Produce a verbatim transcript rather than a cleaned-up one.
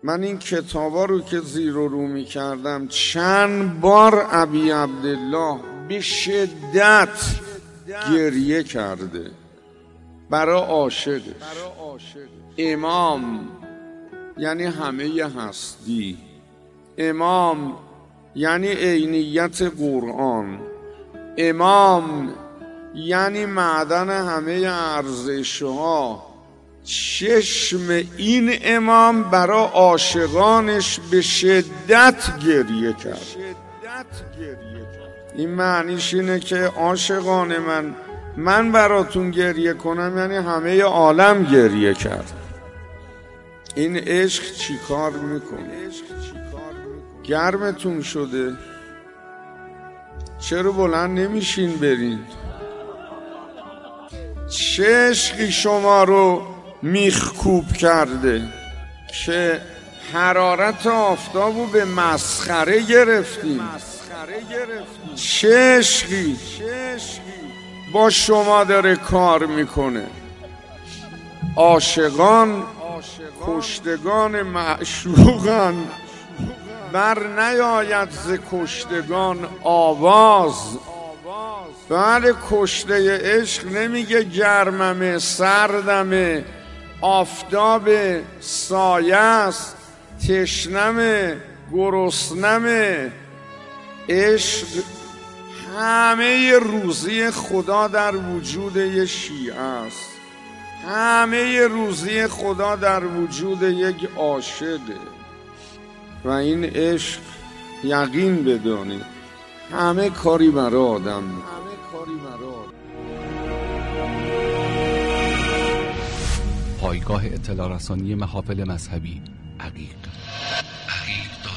من این کتابا رو که زیر و رو می کردم چند بار ابی عبدالله به شدت گریه کرده برای عاشقش. امام یعنی همه هستی، امام یعنی عینیت قرآن، امام یعنی معدن همه ارزش‌ها. چشم این امام برای عاشقانش به شدت گریه کرد. این معنیش اینه که عاشقان من من براتون گریه کنم یعنی همه عالم گریه کرد. این عشق چی کار میکنه؟ گرمتون شده؟ چرا بلند نمیشین برین؟ چه عشقی شما رو میخکوب کرده که حرارت آفتابو به مسخره گرفتیم؟ چه عشقی با شما داره کار میکنه؟ عاشقان کشتگان معشوقن، بر نیاید ز کشتگان آواز. بله کشته عشق نمیگه گرممه، سردمه، آفتاب سایه است، تشنمه، گرسنمه. عشق همه روزی خدا در وجود یه شیعه است، همه روزی خدا در وجود یک عاشقه. و این عشق یقین بدانید همه کاری برای آدم میکنه. پایگاه اطلاع رسانی محافل مذهبی عقیق. عقیق